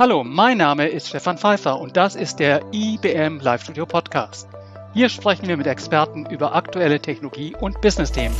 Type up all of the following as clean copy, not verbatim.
Hallo, mein Name ist Stefan Pfeiffer und das ist der IBM Live Studio Podcast. Hier sprechen wir mit Experten über aktuelle Technologie- und Business-Themen.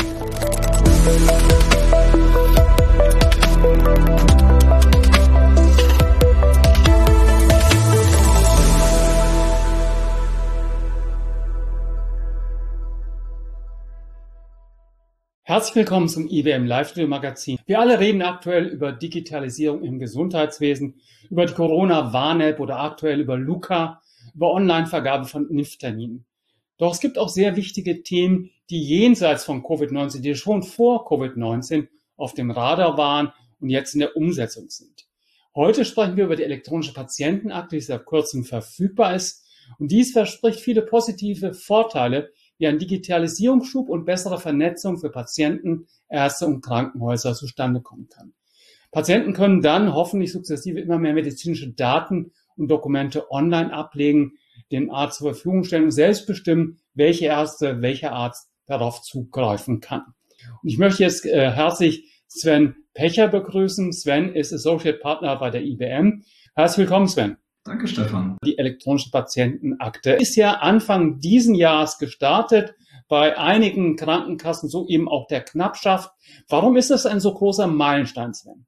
Herzlich willkommen zum IBM Live Studio Magazin. Wir alle reden aktuell über Digitalisierung im Gesundheitswesen, über die Corona-Warn-App oder aktuell über Luca, über Online-Vergabe von Impfterminen. Doch es gibt auch sehr wichtige Themen, die jenseits von Covid-19, die schon vor Covid-19 auf dem Radar waren und jetzt in der Umsetzung sind. Heute sprechen wir über die elektronische Patientenakte, die seit kurzem verfügbar ist. Und dies verspricht viele positive Vorteile, wie ein Digitalisierungsschub und bessere Vernetzung für Patienten, Ärzte und Krankenhäuser zustande kommen kann. Patienten können dann hoffentlich sukzessive immer mehr medizinische Daten und Dokumente online ablegen, dem Arzt zur Verfügung stellen und selbst bestimmen, welcher Arzt darauf zugreifen kann. Und ich möchte jetzt herzlich Sven Pecher begrüßen. Sven ist Associate Partner bei der IBM. Herzlich willkommen, Sven. Danke, Stefan. Die elektronische Patientenakte ist ja Anfang diesen Jahres gestartet, bei einigen Krankenkassen, so eben auch der Knappschaft. Warum ist das ein so großer Meilenstein, Sven?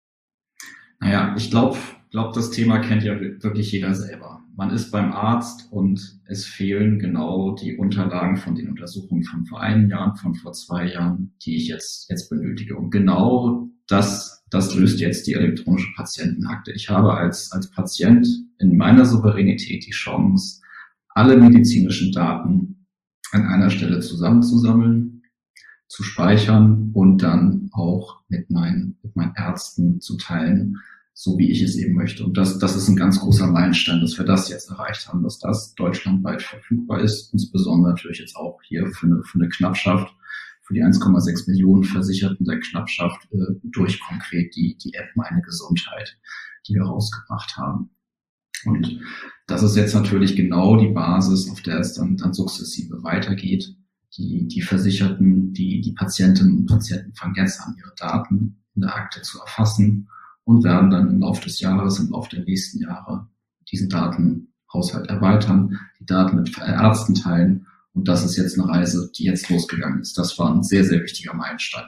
Naja, ich glaube, das Thema kennt ja wirklich jeder selber. Man ist beim Arzt und es fehlen genau die Unterlagen von den Untersuchungen von vor einem Jahr, von vor 2 Jahren, die ich jetzt benötige. Und genau das löst jetzt die elektronische Patientenakte. Ich habe als Patient in meiner Souveränität die Chance, alle medizinischen Daten an einer Stelle zusammenzusammeln, zu speichern und dann auch mit meinen Ärzten zu teilen, so wie ich es eben möchte. Und das ist ein ganz großer Meilenstein, dass wir das jetzt erreicht haben, dass das deutschlandweit verfügbar ist, insbesondere natürlich jetzt auch hier für eine Knappschaft, für die 1,6 Millionen Versicherten der Knappschaft durch konkret die App Meine Gesundheit, die wir rausgebracht haben. Und das ist jetzt natürlich genau die Basis, auf der es dann sukzessive weitergeht. Die Versicherten, die Patientinnen und Patienten fangen jetzt an, ihre Daten in der Akte zu erfassen und werden dann im Laufe des Jahres, im Laufe der nächsten Jahre diesen Datenhaushalt erweitern, die Daten mit Ärzten teilen. Und das ist jetzt eine Reise, die jetzt losgegangen ist. Das war ein sehr, sehr wichtiger Meilenstein.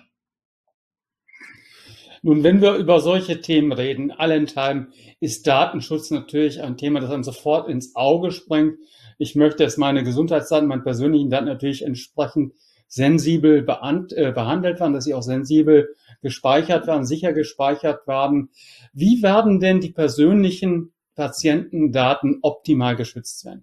Nun, wenn wir über solche Themen reden, allenthalben ist Datenschutz natürlich ein Thema, das einem sofort ins Auge springt. Ich möchte, dass meine Gesundheitsdaten, meine persönlichen Daten natürlich entsprechend sensibel behandelt werden, dass sie auch sensibel gespeichert werden, sicher gespeichert werden. Wie werden denn die persönlichen Patientendaten optimal geschützt werden?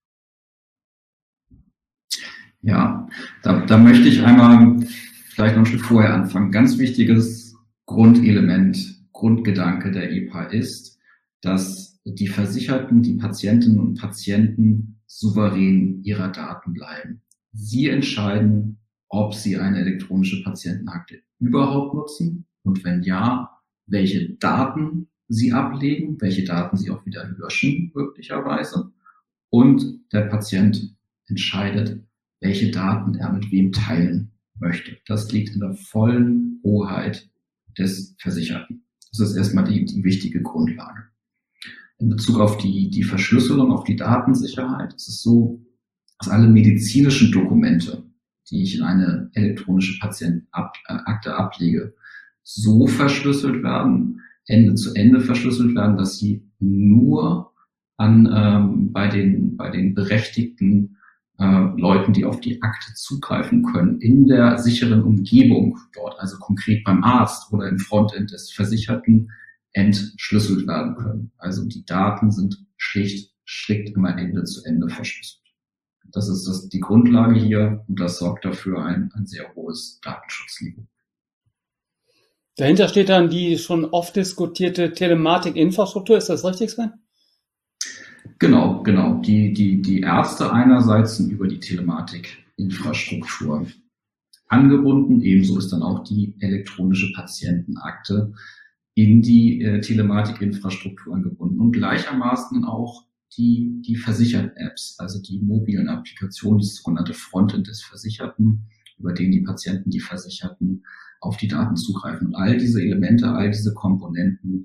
Ja, da möchte ich einmal vielleicht noch ein Stück vorher anfangen. Ganz wichtiges Grundelement, Grundgedanke der EPA ist, dass die Versicherten, die Patientinnen und Patienten souverän ihrer Daten bleiben. Sie entscheiden, ob sie eine elektronische Patientenakte überhaupt nutzen und wenn ja, welche Daten sie ablegen, welche Daten sie auch wieder löschen möglicherweise. Und der Patient entscheidet, welche Daten er mit wem teilen möchte. Das liegt in der vollen Hoheit des Versicherten. Das ist erstmal die wichtige Grundlage. In Bezug auf die Verschlüsselung, auf die Datensicherheit, ist es so, dass alle medizinischen Dokumente, die ich in eine elektronische Patientenakte ablege, so verschlüsselt werden, Ende zu Ende verschlüsselt werden, dass sie nur bei den berechtigten Leuten, die auf die Akte zugreifen können, in der sicheren Umgebung dort, also konkret beim Arzt oder im Frontend des Versicherten, entschlüsselt werden können. Also die Daten sind strikt immer Ende zu Ende verschlüsselt. Das ist die Grundlage hier und das sorgt dafür ein sehr hohes Datenschutzniveau. Dahinter steht dann die schon oft diskutierte Telematik-Infrastruktur. Ist das richtig, Sven? Genau. Die Ärzte einerseits sind über die Telematik-Infrastruktur angebunden. Ebenso ist dann auch die elektronische Patientenakte in die Telematik-Infrastruktur angebunden und gleichermaßen auch die Versicherten-Apps, also die mobilen Applikationen, das sogenannte Frontend des Versicherten, über den die Patienten, die Versicherten auf die Daten zugreifen. Und all diese Elemente, all diese Komponenten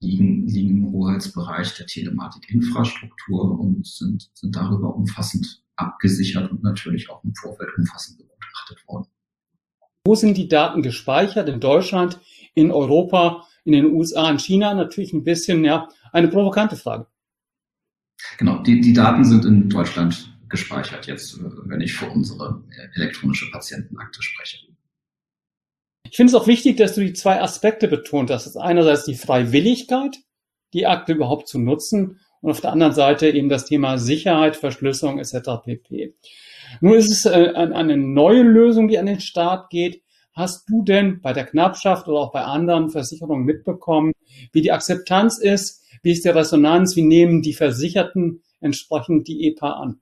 liegen im Hoheitsbereich der Telematikinfrastruktur und sind darüber umfassend abgesichert und natürlich auch im Vorfeld umfassend begutachtet worden. Wo sind die Daten gespeichert? In Deutschland, in Europa, in den USA, in China? Natürlich ein bisschen, ja, eine provokante Frage. Genau, die Daten sind in Deutschland gespeichert, jetzt, wenn ich für unsere elektronische Patientenakte spreche. Ich finde es auch wichtig, dass du die zwei Aspekte betont hast. Das ist einerseits die Freiwilligkeit, die Akte überhaupt zu nutzen, und auf der anderen Seite eben das Thema Sicherheit, Verschlüsselung etc. pp. Nun ist es eine neue Lösung, die an den Start geht. Hast du denn bei der Knappschaft oder auch bei anderen Versicherungen mitbekommen, wie die Akzeptanz ist, wie ist die Resonanz, wie nehmen die Versicherten entsprechend die EPA an?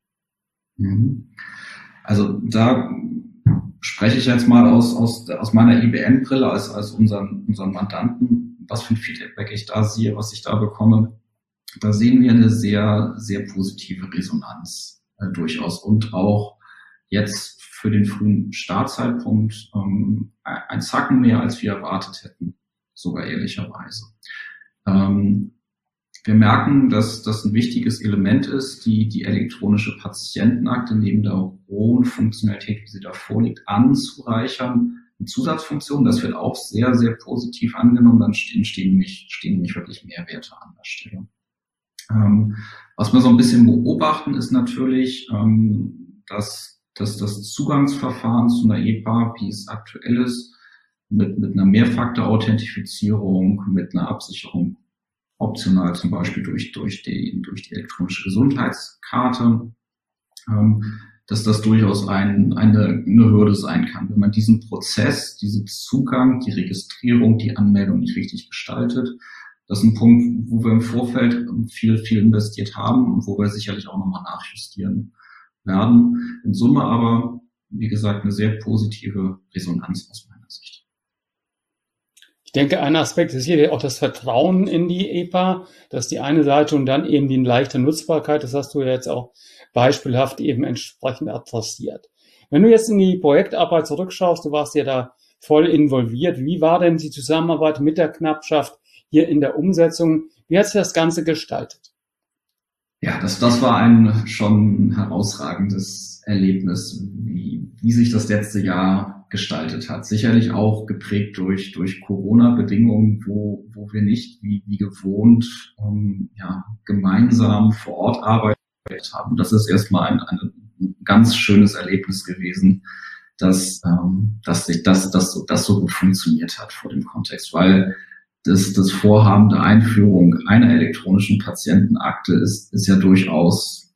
Also da spreche ich jetzt mal aus meiner IBM-Brille als unseren Mandanten, was für ein Feedback ich da sehe, was ich da bekomme. Da sehen wir eine sehr, sehr positive Resonanz durchaus und auch jetzt für den frühen Startzeitpunkt ein Zacken mehr, als wir erwartet hätten, sogar ehrlicherweise. Wir merken, dass das ein wichtiges Element ist, die elektronische Patientenakte neben der rohen Funktionalität, wie sie da vorliegt, anzureichern. Eine Zusatzfunktion, das wird auch sehr, sehr positiv angenommen. Dann stehen nämlich wirklich Mehrwerte an der Stelle. Was wir so ein bisschen beobachten, ist natürlich, dass das Zugangsverfahren zu einer EPA, wie es aktuell ist, mit einer Mehrfaktor-Authentifizierung, mit einer Absicherung, optional zum Beispiel durch die elektronische Gesundheitskarte, dass das durchaus eine Hürde sein kann. Wenn man diesen Prozess, diesen Zugang, die Registrierung, die Anmeldung nicht richtig gestaltet, das ist ein Punkt, wo wir im Vorfeld viel investiert haben und wo wir sicherlich auch nochmal nachjustieren werden. In Summe aber, wie gesagt, eine sehr positive Resonanz aus meiner Sicht. Ich denke, ein Aspekt ist hier auch das Vertrauen in die EPA, dass die eine Seite und dann eben die leichte Nutzbarkeit, das hast du ja jetzt auch beispielhaft eben entsprechend adressiert. Wenn du jetzt in die Projektarbeit zurückschaust, du warst ja da voll involviert, wie war denn die Zusammenarbeit mit der Knappschaft hier in der Umsetzung? Wie hat sich das Ganze gestaltet? Ja, das war ein schon herausragendes Erlebnis, wie sich das letzte Jahr gestaltet hat. Sicherlich auch geprägt durch Corona-Bedingungen, wo wir nicht wie gewohnt gemeinsam vor Ort arbeiten haben. Das ist erstmal ein ganz schönes Erlebnis gewesen, dass das so gut funktioniert hat vor dem Kontext, weil das Vorhaben der Einführung einer elektronischen Patientenakte ist ja durchaus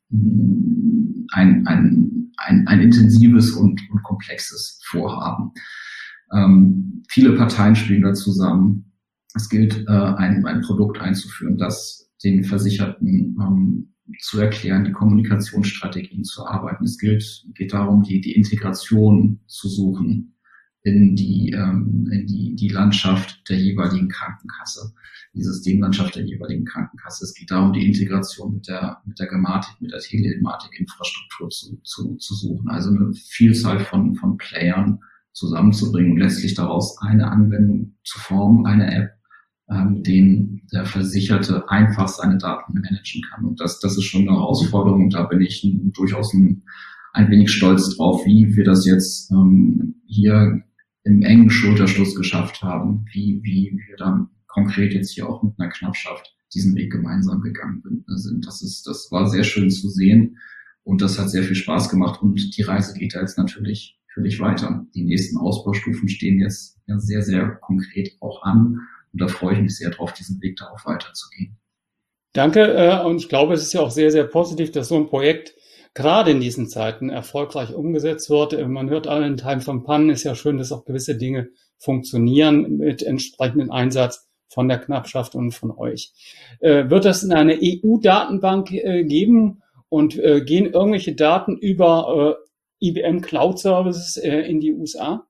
ein intensives und komplexes Vorhaben. Viele Parteien spielen da zusammen. Es gilt, ein Produkt einzuführen, das den Versicherten zu erklären, die Kommunikationsstrategien zu erarbeiten. Es geht darum, die Integration zu suchen in die Landschaft der jeweiligen Krankenkasse, die Systemlandschaft der jeweiligen Krankenkasse. Es geht darum, die Integration mit der Gematik, mit der Telematikinfrastruktur zu suchen. Also eine Vielzahl von Playern zusammenzubringen und letztlich daraus eine Anwendung zu formen, eine App, mit denen der Versicherte einfach seine Daten managen kann. Und das ist schon eine Herausforderung. Und da bin ich durchaus ein wenig stolz drauf, wie wir das jetzt hier im engen Schulterschluss geschafft haben, wie wir dann konkret jetzt hier auch mit einer Knappschaft diesen Weg gemeinsam gegangen sind. Das war sehr schön zu sehen und das hat sehr viel Spaß gemacht und die Reise geht da jetzt natürlich weiter. Die nächsten Ausbaustufen stehen jetzt ja sehr, sehr konkret auch an und da freue ich mich sehr drauf, diesen Weg darauf weiterzugehen. Danke und ich glaube, es ist ja auch sehr, sehr positiv, dass so ein Projekt gerade in diesen Zeiten erfolgreich umgesetzt wird. Man hört allen Teilen von Pannen, ist ja schön, dass auch gewisse Dinge funktionieren mit entsprechendem Einsatz von der Knappschaft und von euch. Wird es eine EU-Datenbank geben und gehen irgendwelche Daten über IBM Cloud Services in die USA?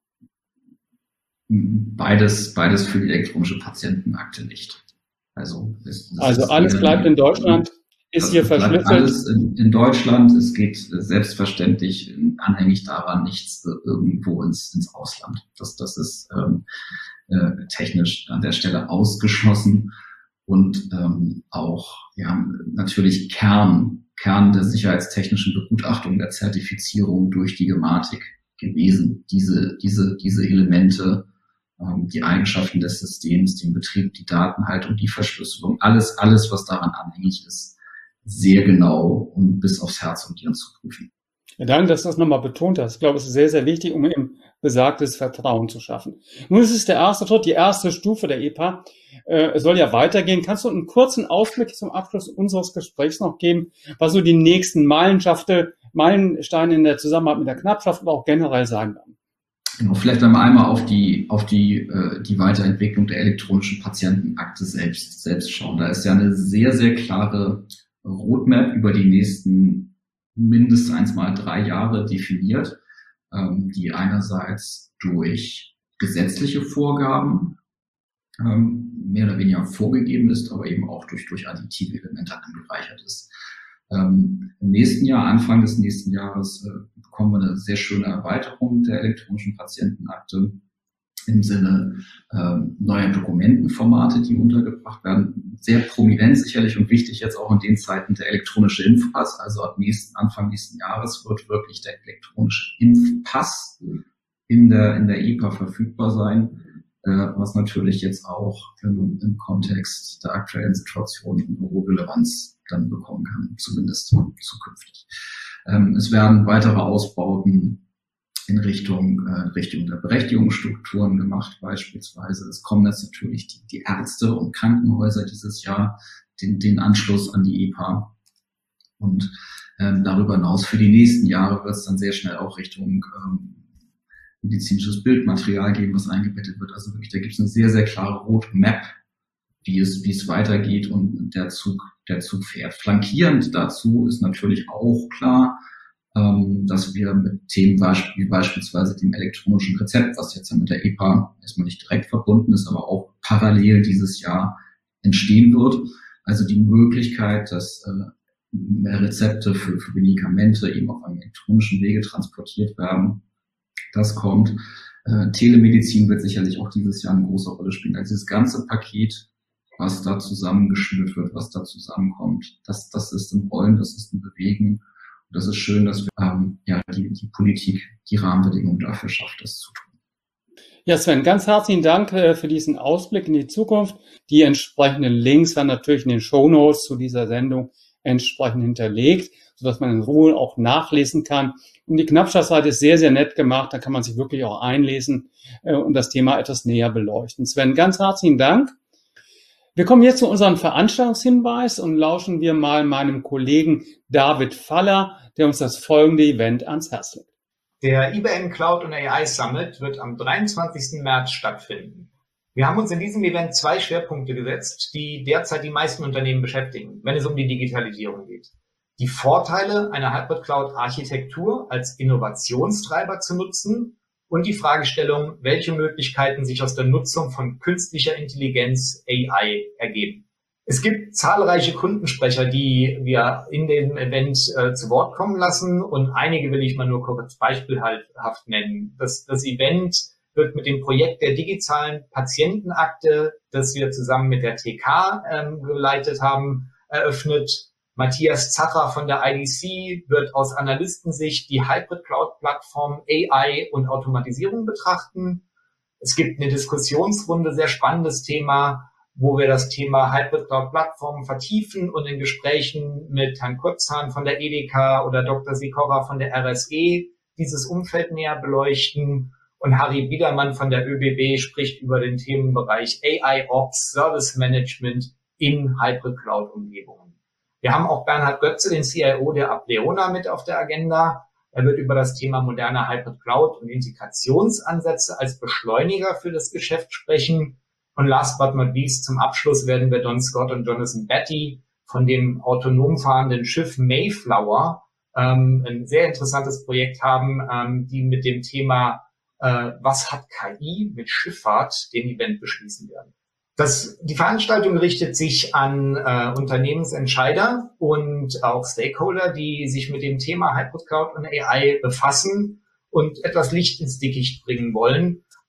Beides für die elektronische Patientenakte nicht. Also alles bleibt in Deutschland. Ist hier verschlüsselt? Alles in Deutschland. Es geht selbstverständlich anhängig daran nichts irgendwo ins Ausland. Das ist technisch an der Stelle ausgeschlossen. und auch ja natürlich Kern der sicherheitstechnischen Begutachtung der Zertifizierung durch die Gematik gewesen. Diese Elemente, die Eigenschaften des Systems, den Betrieb, die Datenhaltung, die Verschlüsselung, alles, was daran anhängig ist, sehr genau und bis aufs Herz und Hirn zu prüfen. Ja, danke, dass du das nochmal betont hast. Ich glaube, es ist sehr, sehr wichtig, um eben besagtes Vertrauen zu schaffen. Nun ist es der erste Schritt, die erste Stufe der EPA. Es soll ja weitergehen. Kannst du einen kurzen Ausblick zum Abschluss unseres Gesprächs noch geben, was so die nächsten Meilensteine in der Zusammenarbeit mit der Knappschaft, aber auch generell sein werden? Genau, vielleicht einmal auf die Weiterentwicklung der elektronischen Patientenakte selbst schauen. Da ist ja eine sehr, sehr klare Roadmap über die nächsten mindestens 3 Jahre definiert, die einerseits durch gesetzliche Vorgaben mehr oder weniger vorgegeben ist, aber eben auch durch additive Elemente angereichert ist. Im nächsten Jahr, Anfang des nächsten Jahres, bekommen wir eine sehr schöne Erweiterung der elektronischen Patientenakte im Sinne neuer Dokumentenformate, die untergebracht werden. Sehr prominent sicherlich und wichtig jetzt auch in den Zeiten der elektronische Impfpass. Also Anfang nächsten Jahres wird wirklich der elektronische Impfpass in der EPA verfügbar sein, was natürlich jetzt auch im Kontext der aktuellen Situation eine hohe Relevanz dann bekommen kann, zumindest zukünftig. Es werden weitere Ausbauten in Richtung der Berechtigungsstrukturen gemacht beispielsweise. Es kommen jetzt natürlich die Ärzte und Krankenhäuser dieses Jahr den Anschluss an die EPA. Und darüber hinaus für die nächsten Jahre wird es dann sehr schnell auch Richtung medizinisches Bildmaterial geben, was eingebettet wird. Also wirklich, da gibt es eine sehr, sehr klare Roadmap, wie es weitergeht und der Zug fährt. Flankierend dazu ist natürlich auch klar, dass wir mit Themen wie beispielsweise dem elektronischen Rezept, was jetzt ja mit der EPA erstmal nicht direkt verbunden ist, aber auch parallel dieses Jahr entstehen wird. Also die Möglichkeit, dass Rezepte für Medikamente eben auf einem elektronischen Wege transportiert werden, das kommt. Telemedizin wird sicherlich auch dieses Jahr eine große Rolle spielen. Also das ganze Paket, was da zusammengeschnürt wird, was da zusammenkommt, das ist im Rollen, das ist im Bewegen. Und das ist schön, dass die Politik die Rahmenbedingungen dafür schafft, das zu tun. Ja, Sven, ganz herzlichen Dank für diesen Ausblick in die Zukunft. Die entsprechenden Links werden natürlich in den Shownotes zu dieser Sendung entsprechend hinterlegt, sodass man in Ruhe auch nachlesen kann. Und die Knappschaft-Seite ist sehr, sehr nett gemacht. Da kann man sich wirklich auch einlesen und das Thema etwas näher beleuchten. Sven, ganz herzlichen Dank. Wir kommen jetzt zu unserem Veranstaltungshinweis und lauschen wir mal meinem Kollegen David Faller, der uns das folgende Event ans Herz legt. Der IBM Cloud und AI Summit wird am 23. März stattfinden. Wir haben uns in diesem Event 2 Schwerpunkte gesetzt, die derzeit die meisten Unternehmen beschäftigen, wenn es um die Digitalisierung geht. Die Vorteile einer Hybrid Cloud Architektur als Innovationstreiber zu nutzen und die Fragestellung, welche Möglichkeiten sich aus der Nutzung von künstlicher Intelligenz AI ergeben. Es gibt zahlreiche Kundensprecher, die wir in dem Event zu Wort kommen lassen, und einige will ich mal nur kurz beispielhaft nennen. Das Event wird mit dem Projekt der digitalen Patientenakte, das wir zusammen mit der TK geleitet haben, eröffnet. Matthias Zacher von der IDC wird aus Analystensicht die Hybrid Cloud Plattform AI und Automatisierung betrachten. Es gibt eine Diskussionsrunde, sehr spannendes Thema, wo wir das Thema Hybrid Cloud Plattform vertiefen und in Gesprächen mit Herrn Kurzhahn von der EDK oder Dr. Sikora von der RSE dieses Umfeld näher beleuchten. Und Harry Biedermann von der ÖBB spricht über den Themenbereich AI Ops Service Management in Hybrid Cloud Umgebungen. Wir haben auch Bernhard Götze, den CIO der Apleona, mit auf der Agenda. Er wird über das Thema moderne Hybrid Cloud und Integrationsansätze als Beschleuniger für das Geschäft sprechen. Und last but not least, zum Abschluss werden wir Don Scott und Jonathan Batty von dem autonom fahrenden Schiff Mayflower, ein sehr interessantes Projekt haben, die mit dem Thema was hat KI mit Schifffahrt den Event beschließen werden. Die Veranstaltung richtet sich an Unternehmensentscheider und auch Stakeholder, die sich mit dem Thema Hybrid Cloud und AI befassen und etwas Licht ins Dickicht bringen wollen.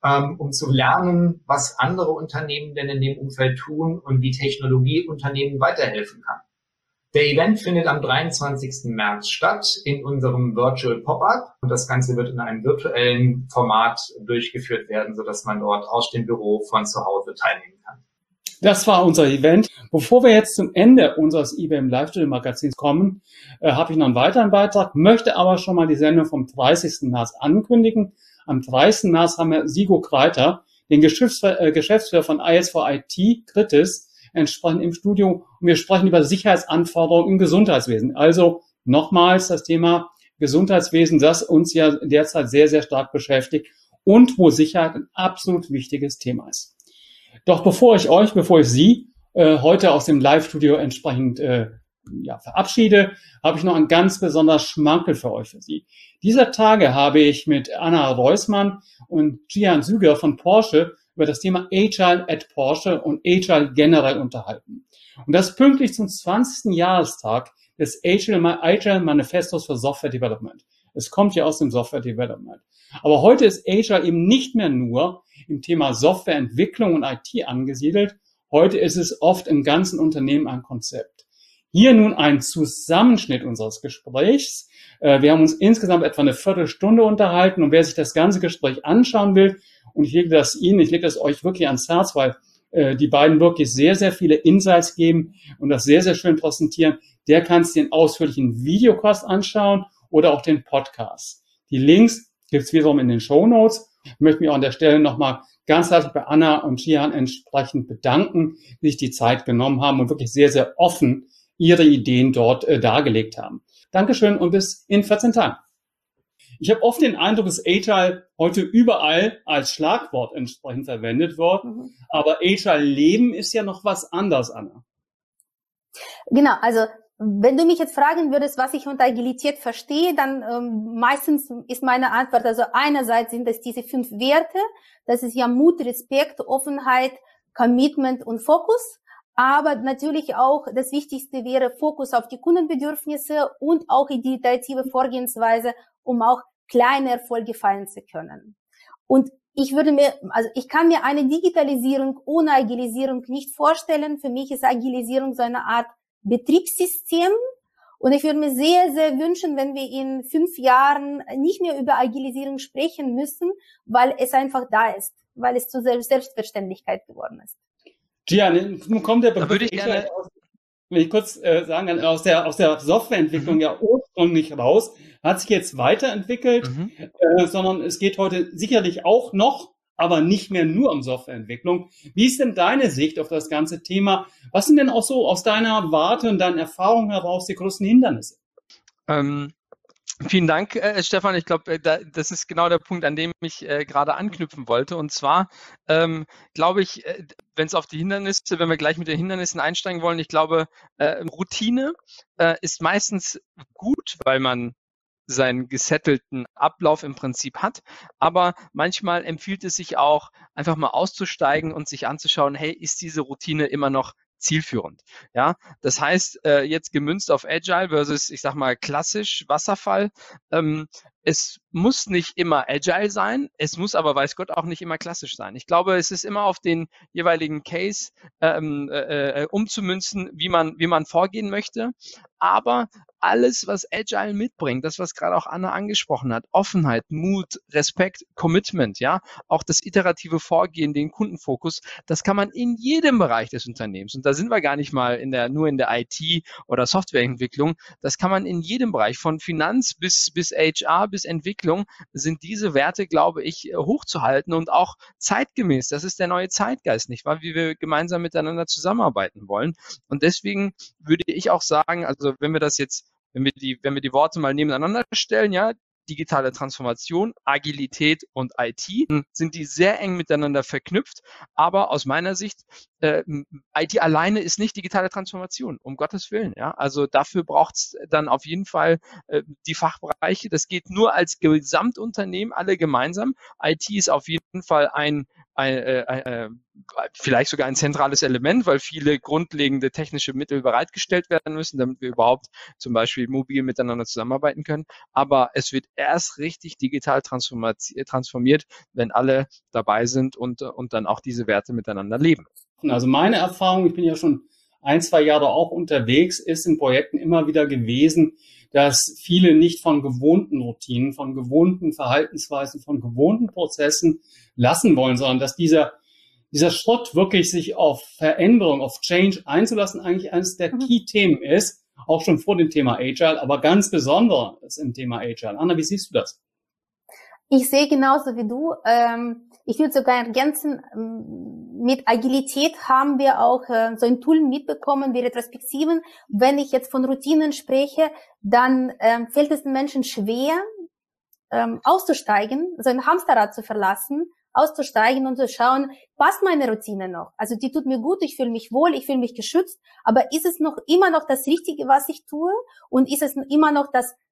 um zu lernen, was andere Unternehmen denn in dem Umfeld tun und wie Technologie Unternehmen weiterhelfen kann. Der Event findet am 23. März statt in unserem Virtual Pop-Up und das Ganze wird in einem virtuellen Format durchgeführt werden, sodass man dort aus dem Büro von zu Hause teilnehmen kann. Das war unser Event. Bevor wir jetzt zum Ende unseres IBM Live-Studio-Magazins kommen, habe ich noch einen weiteren Beitrag, möchte aber schon mal die Sendung vom 30. März ankündigen. Am 30. März haben wir Sigo Kreiter, den Geschäftsführer von IS4IT, Kritis, entsprechend im Studio. Und wir sprechen über Sicherheitsanforderungen im Gesundheitswesen. Also nochmals das Thema Gesundheitswesen, das uns ja derzeit sehr, sehr stark beschäftigt und wo Sicherheit ein absolut wichtiges Thema ist. Doch bevor ich Sie heute aus dem Live-Studio entsprechend verabschiede, habe ich noch ein ganz besonderes Schmankerl für euch für Sie. Dieser Tage habe ich mit Anna Reusmann und Gian Süger von Porsche über das Thema Agile at Porsche und Agile generell unterhalten. Und das pünktlich zum 20. Jahrestag des Agile Manifestos für Software Development. Es kommt ja aus dem Software Development. Aber heute ist Agile eben nicht mehr nur im Thema Softwareentwicklung und IT angesiedelt. Heute ist es oft im ganzen Unternehmen ein Konzept. Hier nun ein Zusammenschnitt unseres Gesprächs. Wir haben uns insgesamt etwa eine Viertelstunde unterhalten und wer sich das ganze Gespräch anschauen will, und ich lege das euch wirklich ans Herz, weil die beiden wirklich sehr, sehr viele Insights geben und das sehr, sehr schön präsentieren, der kann sich den ausführlichen Videocast anschauen oder auch den Podcast. Die Links gibt es wiederum in den Shownotes. Ich möchte mich auch an der Stelle nochmal ganz herzlich bei Anna und Gian entsprechend bedanken, die sich die Zeit genommen haben und wirklich sehr, sehr offen ihre Ideen dort dargelegt haben. Dankeschön und bis in 14 Tagen. Ich habe oft den Eindruck, dass Agile heute überall als Schlagwort entsprechend verwendet wird. Aber Agile Leben ist ja noch was anderes, Anna. Genau, also wenn du mich jetzt fragen würdest, was ich unter Agilität verstehe, dann meistens ist meine Antwort, also einerseits sind es diese 5 Werte, das ist ja Mut, Respekt, Offenheit, Commitment und Fokus. Aber natürlich auch das Wichtigste wäre Fokus auf die Kundenbedürfnisse und auch die iterative Vorgehensweise, um auch kleine Erfolge feiern zu können. Und ich kann mir eine Digitalisierung ohne Agilisierung nicht vorstellen. Für mich ist Agilisierung so eine Art Betriebssystem. Und ich würde mir sehr, sehr wünschen, wenn wir in 5 Jahren nicht mehr über Agilisierung sprechen müssen, weil es einfach da ist, weil es zur Selbstverständlichkeit geworden ist. Gian, nun kommt der Begriff, da würde ich gerne, wenn ich kurz sagen, aus der Softwareentwicklung ja ursprünglich raus, hat sich jetzt weiterentwickelt, sondern es geht heute sicherlich auch noch, aber nicht mehr nur um Softwareentwicklung. Wie ist denn deine Sicht auf das ganze Thema? Was sind denn auch so aus deiner Warte und deinen Erfahrungen heraus die größten Hindernisse? Vielen Dank, Stefan. Ich glaube, das ist genau der Punkt, an dem ich gerade anknüpfen wollte. Und zwar glaube ich, wenn es auf die Hindernisse, wenn wir gleich mit den Hindernissen einsteigen wollen, ich glaube, Routine ist meistens gut, weil man seinen gesettelten Ablauf im Prinzip hat. Aber manchmal empfiehlt es sich auch, einfach mal auszusteigen und sich anzuschauen, hey, ist diese Routine immer noch zielführend? Ja, das heißt, jetzt gemünzt auf Agile versus, ich sag mal, klassisch Wasserfall. Es muss nicht immer Agile sein, es muss aber, weiß Gott, auch nicht immer klassisch sein. Ich glaube, es ist immer auf den jeweiligen Case umzumünzen, wie man vorgehen möchte. Aber alles, was Agile mitbringt, das, was gerade auch Anna angesprochen hat, Offenheit, Mut, Respekt, Commitment, ja, auch das iterative Vorgehen, den Kundenfokus, das kann man in jedem Bereich des Unternehmens, und da sind wir gar nicht mal nur in der IT oder Softwareentwicklung, das kann man in jedem Bereich, von Finanz bis HR, bis Entwicklung, sind diese Werte, glaube ich, hochzuhalten und auch zeitgemäß. Das ist der neue Zeitgeist, nicht wahr? Wie wir gemeinsam miteinander zusammenarbeiten wollen. Und deswegen würde ich auch sagen, also wenn wir die Worte mal nebeneinander stellen, ja, digitale Transformation, Agilität und IT, sind die sehr eng miteinander verknüpft. Aber aus meiner Sicht, IT alleine ist nicht digitale Transformation, um Gottes Willen. Ja? Also dafür braucht es dann auf jeden Fall die Fachbereiche. Das geht nur als Gesamtunternehmen, alle gemeinsam. IT ist auf jeden Fall ein vielleicht sogar ein zentrales Element, weil viele grundlegende technische Mittel bereitgestellt werden müssen, damit wir überhaupt zum Beispiel mobil miteinander zusammenarbeiten können. Aber es wird erst richtig digital transformiert, wenn alle dabei sind und dann auch diese Werte miteinander leben. Also meine Erfahrung, ich bin ja schon 1-2 Jahre auch unterwegs, ist in Projekten immer wieder gewesen, dass viele nicht von gewohnten Routinen, von gewohnten Verhaltensweisen, von gewohnten Prozessen lassen wollen, sondern dass dieser Schritt wirklich sich auf Veränderung, auf Change einzulassen, eigentlich eines der Key-Themen ist, auch schon vor dem Thema Agile, aber ganz besonders im Thema Agile. Anna, wie siehst du das? Ich sehe genauso wie du. Ich würde sogar ergänzen, mit Agilität haben wir auch so ein Tool mitbekommen wie Retrospektiven. Wenn ich jetzt von Routinen spreche, dann fällt es den Menschen schwer, auszusteigen, so ein Hamsterrad zu verlassen, auszusteigen und zu schauen, passt meine Routine noch? Also die tut mir gut, ich fühle mich wohl, ich fühle mich geschützt, aber ist es immer noch das Richtige, was ich tue? Und ist es immer noch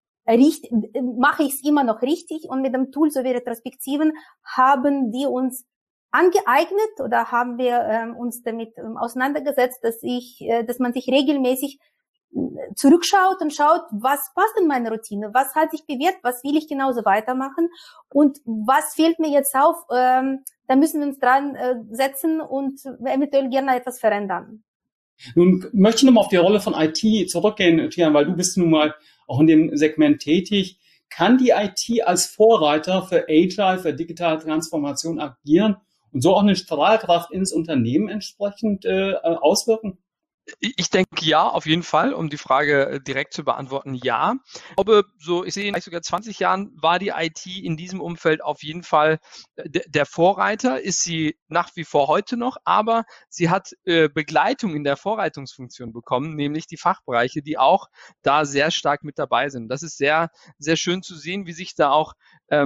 mache ich es immer noch richtig? Und mit dem Tool so wie Retrospektiven haben wir uns angeeignet oder haben wir uns damit auseinandergesetzt, dass man sich regelmäßig zurückschaut und schaut, was passt in meine Routine, was halte ich bewährt, was will ich genauso weitermachen und was fehlt mir jetzt auf, da müssen wir uns dran setzen und eventuell gerne etwas verändern. Nun möchte ich nochmal auf die Rolle von IT zurückgehen, Tian, weil du bist nun mal auch in dem Segment tätig. Kann die IT als Vorreiter für Agile, für digitale Transformation agieren und so auch eine Strahlkraft ins Unternehmen entsprechend auswirken? Ich denke ja, auf jeden Fall, um die Frage direkt zu beantworten, ja. Ich glaube, ich sehe, vielleicht sogar 20 Jahren war die IT in diesem Umfeld auf jeden Fall der Vorreiter, ist sie nach wie vor heute noch, aber sie hat Begleitung in der Vorreitungsfunktion bekommen, nämlich die Fachbereiche, die auch da sehr stark mit dabei sind. Das ist sehr, sehr schön zu sehen, wie sich da auch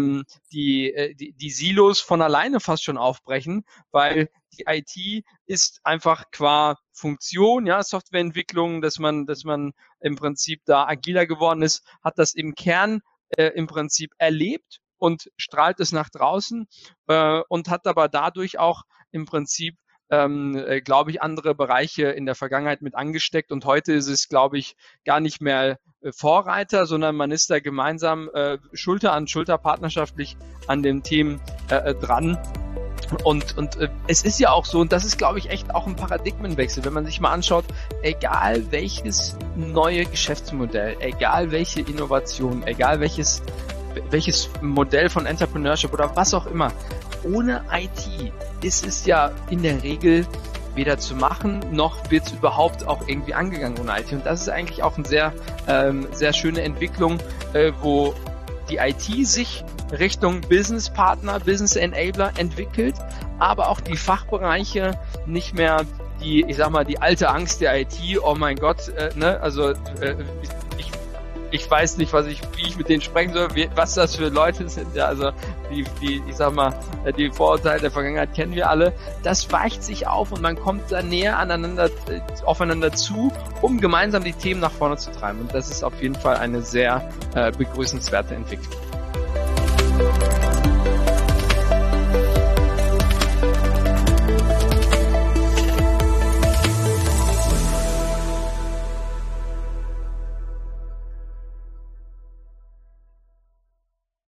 die Silos von alleine fast schon aufbrechen, weil die IT ist einfach qua Funktion, ja, Softwareentwicklung, dass man im Prinzip da agiler geworden ist, hat das im Kern im Prinzip erlebt und strahlt es nach draußen und hat aber dadurch auch im Prinzip glaube ich, andere Bereiche in der Vergangenheit mit angesteckt und heute ist es, glaube ich, gar nicht mehr Vorreiter, sondern man ist da gemeinsam Schulter an Schulter partnerschaftlich an den Themen dran. Und es ist ja auch so, und das ist, glaube ich, echt auch ein Paradigmenwechsel, wenn man sich mal anschaut, egal welches neue Geschäftsmodell, egal welche Innovation, egal welches Modell von Entrepreneurship oder was auch immer, ohne IT ist es ja in der Regel weder zu machen, noch wird es überhaupt auch irgendwie angegangen ohne IT. Und das ist eigentlich auch eine sehr schöne Entwicklung, wo die IT sich Richtung Business Partner, Business Enabler entwickelt, aber auch die Fachbereiche nicht mehr die alte Angst der IT, oh mein Gott, ich weiß nicht, wie ich mit denen sprechen soll, was das für Leute sind, ja, also die Vorurteile der Vergangenheit kennen wir alle. Das weicht sich auf und man kommt da näher aufeinander zu, um gemeinsam die Themen nach vorne zu treiben. Und das ist auf jeden Fall eine sehr begrüßenswerte Entwicklung.